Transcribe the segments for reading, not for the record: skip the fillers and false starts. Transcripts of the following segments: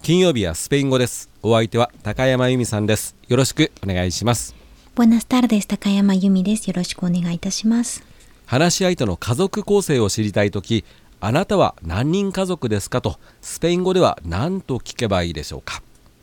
金曜日はスペイン語です。お相手は高山由美さんです。よろしくお願いします。 Buenas tardes、高山由美です。よろしくお願いいたします。 話し相手の家族構成を知りたいとき、あなたは何人家族ですかとスペイン語では何と聞けばいいでしょうか。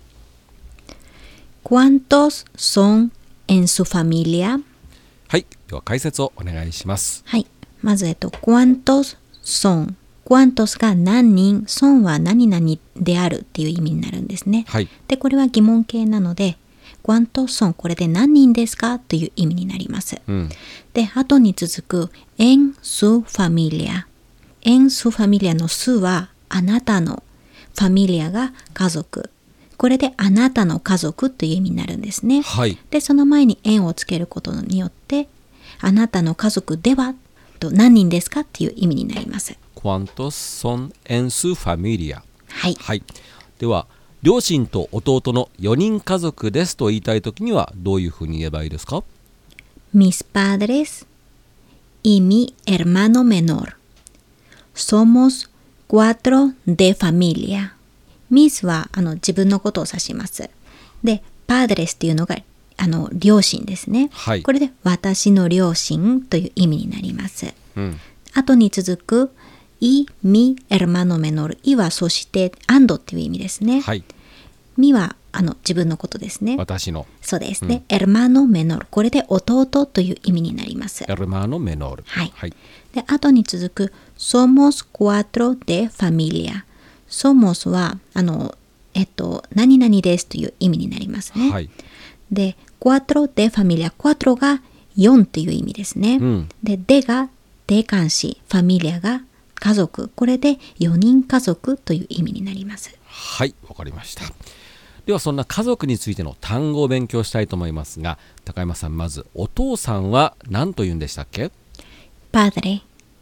¿Cuántos son en su familia? はい、では解説をお願いします。 はい、まず¿cuántos son?¿Cuántos が何人、son は何々であるっていう意味になるんですね。 はい。 で、これは疑問形なので、¿Cuántos son? これで何人ですかという意味になります。で、後に続くen su familia。en su familia のsuはあなたの、familia が家族。これであなたの家族という意味になるんですね。 はい。 で、その前にenをつけることによって、あなたの家族ではと何人ですかっていう意味になります。 ¿Cuántos son en su familia? はい。 はい。では、両親と弟の4人家族ですと言いたいときにはどういうふうに言えばいいですか？ Mis padres y mi hermano menor. Somos cuatro de familia.Mis は自分のことを指します。で、padres っていうのが両親ですね。 はい。 これで私の両親という意味になります。後に続くy mi hermano menor。いはそして and っていう意味ですね。 はい。 みは自分のことですね。 私の。 そうですね。hermano menor。これで弟という意味になります。 hermano menor。 はい。 はい。 で、後に続く somos cuatro de familia。somos は何々ですという意味になりますね。 はい。 で、cuatro de familia。cuatro が4という意味ですね。で、de が定冠詞、familia が家族。これで4人家族という意味になります。 はい、わかりました。ではそんな家族についての単語を勉強したいと思いますが、高山さん、まずお父さんは何と言うんでしたっけ？ padre。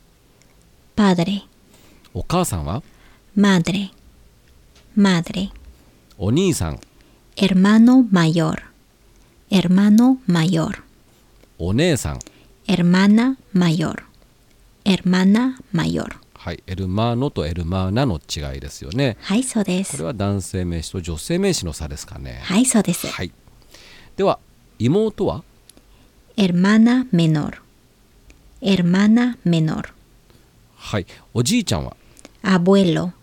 お母さんは？ madre。 お兄さん？ hermano mayor。 お姉さん？ hermana mayor。 はい、エルマーノとエルマーナの違いですよね。 はい、そうです。 これは男性名詞と女性名詞の差ですかね。 はい、そうです。 はい。では妹は？ hermana menor。 はい。おじいちゃんは？ abuelo。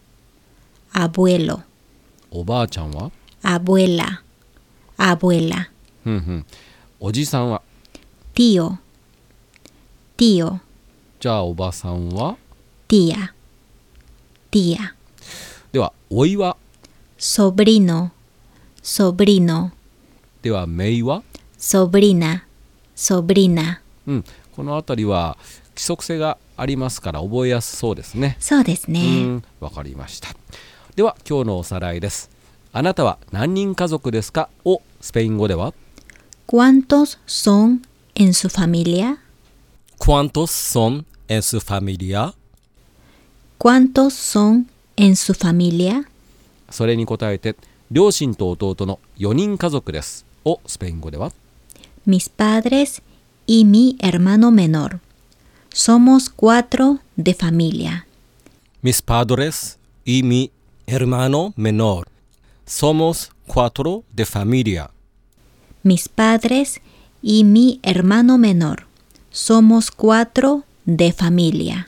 おばあちゃんは？ abuela。 おじさんは？ tío。 じゃあおばさんは？ tía。 ではおいは？ sobrino。 ではめいは？ sobrina。 このあたりは規則性がありますから覚えやすそうですね。 そうですね。 わかりました。では今日のおさらいです。あなたは何人家族ですかをスペイン語では？ ¿Cuántos son en su familia? ¿Cuántos son en su familia? ¿Cuántos son en su familia? それに答えて、両親と弟の4人家族ですをスペイン語では？ Mis padres y mi hermano menor. Somos cuatro de familia. Mis padres y mi hermano menor. Somos cuatro de familia. Mis padres y mi hermano menor. Somos cuatro de familia.